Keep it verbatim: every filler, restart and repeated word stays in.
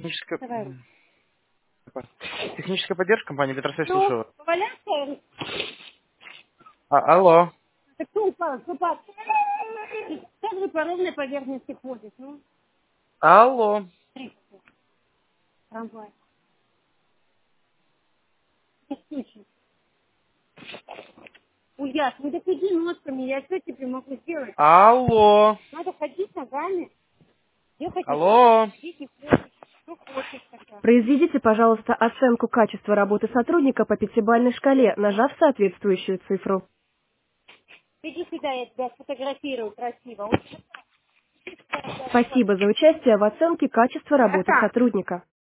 Техническая, Давай. м, техническая поддержка компании Ветросвязь, Ну, слушаю. валяться, А, алло. так кто упал? Кто упал? Как же по ровной поверхности ходит? Ну, Алло. три трамвай. Не стучит. Ульяс, ну так иди ножками, я что тебе могу сделать? Алло. Надо ходить ногами. Ехать и Алло. ходить и ходить. Что хочешь тогда. Произведите, пожалуйста, оценку качества работы сотрудника по пятибалльной шкале, нажав соответствующую цифру. Иди сюда, я тебя сфотографирую красиво. Вот Спасибо за участие в оценке качества работы так. сотрудника.